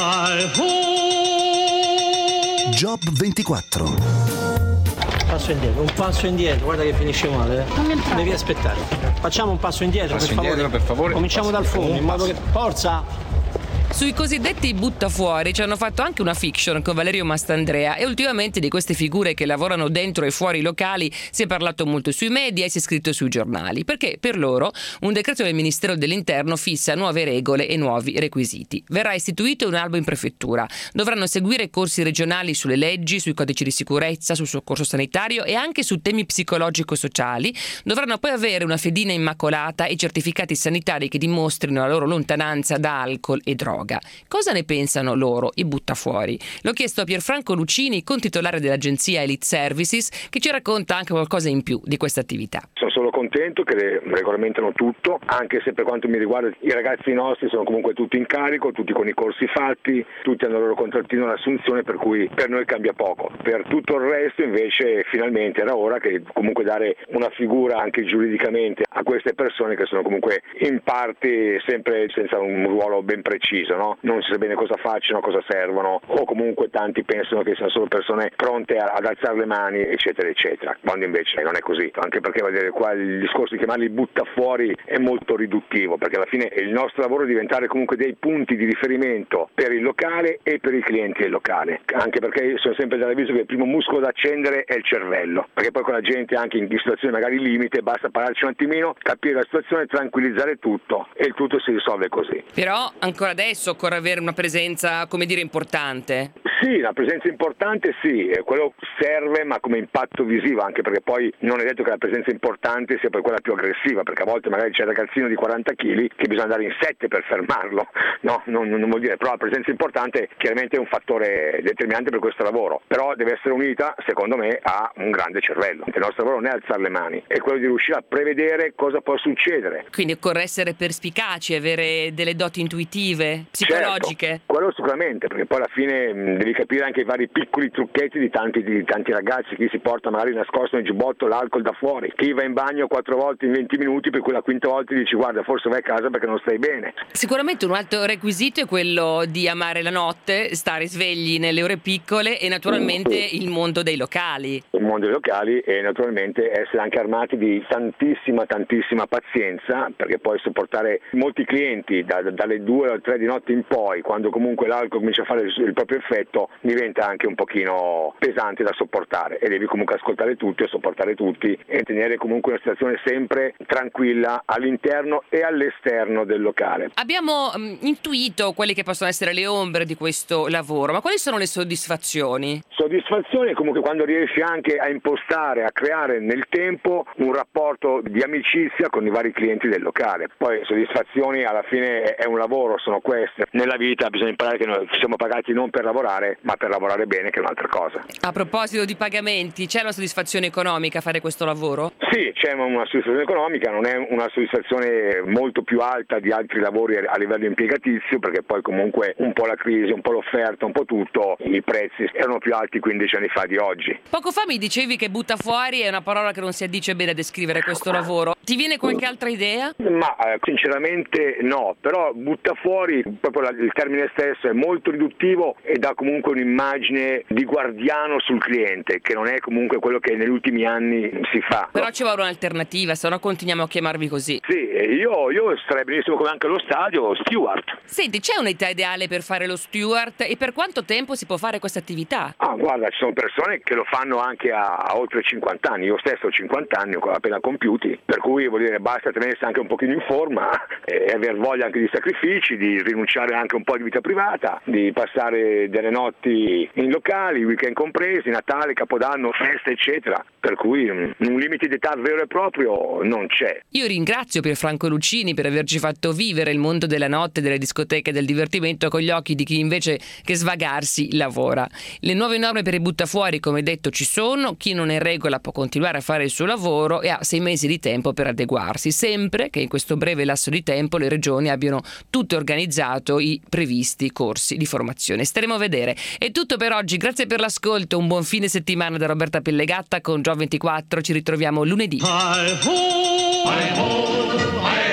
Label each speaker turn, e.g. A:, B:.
A: Job 24.
B: Un passo indietro, guarda che finisce male. Devi aspettare. Facciamo un passo indietro,
C: per favore.
B: Cominciamo dal fondo, in modo che. Forza!
D: Sui cosiddetti buttafuori ci hanno fatto anche una fiction con Valerio Mastandrea, e ultimamente di queste figure che lavorano dentro e fuori i locali si è parlato molto sui media e si è scritto sui giornali, perché per loro un decreto del Ministero dell'Interno fissa nuove regole e nuovi requisiti. Verrà istituito un albo in prefettura, dovranno seguire corsi regionali sulle leggi, sui codici di sicurezza, sul soccorso sanitario e anche su temi psicologico-sociali, dovranno poi avere una fedina immacolata e certificati sanitari che dimostrino la loro lontananza da alcol e droga. Cosa ne pensano loro, i buttafuori? L'ho chiesto a Pierfranco Lucini, contitolare dell'agenzia Elite Services, che ci racconta anche qualcosa in più di questa attività.
E: Sono solo contento che regolamentano tutto, anche se per quanto mi riguarda i ragazzi nostri sono comunque tutti in carico, tutti con i corsi fatti, tutti hanno il loro contrattino all'assunzione, per cui per noi cambia poco. Per tutto il resto invece finalmente era ora che comunque dare una figura anche giuridicamente a queste persone che sono comunque in parte sempre senza un ruolo ben preciso. No? Non si sa bene cosa facciano, cosa servono, o comunque tanti pensano che siano solo persone pronte ad alzare le mani, eccetera, eccetera, quando invece non è così. Anche perché vedere qua il discorso di chiamarli buttafuori è molto riduttivo, perché alla fine il nostro lavoro è diventare comunque dei punti di riferimento per il locale e per i clienti del locale, anche perché io sono sempre dell'avviso che il primo muscolo da accendere è il cervello, perché poi con la gente anche in situazioni magari limite basta parlarci un attimino, capire la situazione, tranquillizzare tutto, e il tutto si risolve così.
D: Però ancora adesso occorre avere una presenza, come dire, importante.
E: Sì, la presenza importante sì, quello serve, ma come impatto visivo, anche perché poi non è detto che la presenza importante sia poi quella più aggressiva, perché a volte magari c'è il ragazzino di 40 kg che bisogna andare in 7 per fermarlo, no, non vuol dire, però la presenza importante chiaramente è un fattore determinante per questo lavoro, però deve essere unita, secondo me, a un grande cervello. Il nostro lavoro non è alzare le mani, è quello di riuscire a prevedere cosa può succedere.
D: Quindi occorre essere perspicaci, avere delle doti intuitive, psicologiche.
E: Certo, quello sicuramente, perché poi alla fine devi capire anche i vari piccoli trucchetti di tanti ragazzi, chi si porta magari nascosto nel giubbotto l'alcol da fuori, chi va in bagno 4 volte in 20 minuti, per cui la quinta volta dici guarda forse vai a casa perché non stai bene.
D: Sicuramente un altro requisito è quello di amare la notte, stare svegli nelle ore piccole e naturalmente il mondo dei locali.
E: Il mondo dei locali e naturalmente essere anche armati di tantissima pazienza, perché poi sopportare molti clienti dalle 2 alle 3 di notte in poi, quando comunque l'alcol comincia a fare il proprio effetto, diventa anche un pochino pesante da sopportare, e devi comunque ascoltare tutti e sopportare tutti e tenere comunque una situazione sempre tranquilla all'interno e all'esterno del locale.
D: Abbiamo intuito quelle che possono essere le ombre di questo lavoro, ma quali sono le soddisfazioni?
E: Soddisfazione comunque quando riesci anche a impostare, a creare nel tempo un rapporto di amicizia con i vari clienti del locale. Poi soddisfazioni alla fine è un lavoro, sono queste. Nella vita bisogna imparare che noi siamo pagati non per lavorare, ma per lavorare bene, che è un'altra cosa.
D: A proposito di pagamenti, c'è una soddisfazione economica a fare questo lavoro?
E: Sì, c'è una soddisfazione economica, non è una soddisfazione molto più alta di altri lavori a livello impiegatizio, perché poi comunque un po' la crisi, un po' l'offerta, un po' tutto, i prezzi erano più alti 15 anni fa di oggi.
D: Poco fa mi dicevi che buttafuori è una parola che non si addice bene a descrivere questo lavoro. Ti viene qualche altra idea?
E: Ma sinceramente no, però buttafuori, proprio il termine stesso è molto riduttivo e dà comunque un'immagine di guardiano sul cliente, che non è comunque quello che negli ultimi anni si fa.
D: Però ci vuole un'alternativa, se no continuiamo a chiamarvi così.
E: Sì, io starei benissimo come anche allo stadio, steward.
D: Senti, c'è un'età ideale per fare lo steward e per quanto tempo si può fare questa attività?
E: Guarda, ci sono persone che lo fanno anche a oltre 50 anni, io stesso ho 50 anni appena compiuti, per cui vuol dire basta tenersi anche un pochino in forma e aver voglia anche di sacrifici, di rinunciare anche un po' di vita privata, di passare delle notti in locali, weekend compresi, Natale, Capodanno, feste eccetera, per cui un limite di età vero e proprio non c'è.
D: Io ringrazio Pierfranco Lucini per averci fatto vivere il mondo della notte, delle discoteche e del divertimento con gli occhi di chi invece che svagarsi lavora. Le nuove norme per i buttafuori, come detto, ci sono, chi non è in regola può continuare a fare il suo lavoro e ha 6 mesi di tempo per adeguarsi, sempre che in questo breve lasso di tempo le regioni abbiano tutte organizzato i previsti corsi di formazione. Staremo a vedere. È tutto per oggi, grazie per l'ascolto, un buon fine settimana da Roberta Pellegatta con Job 24, ci ritroviamo lunedì.
F: Hi ho, hi ho, hi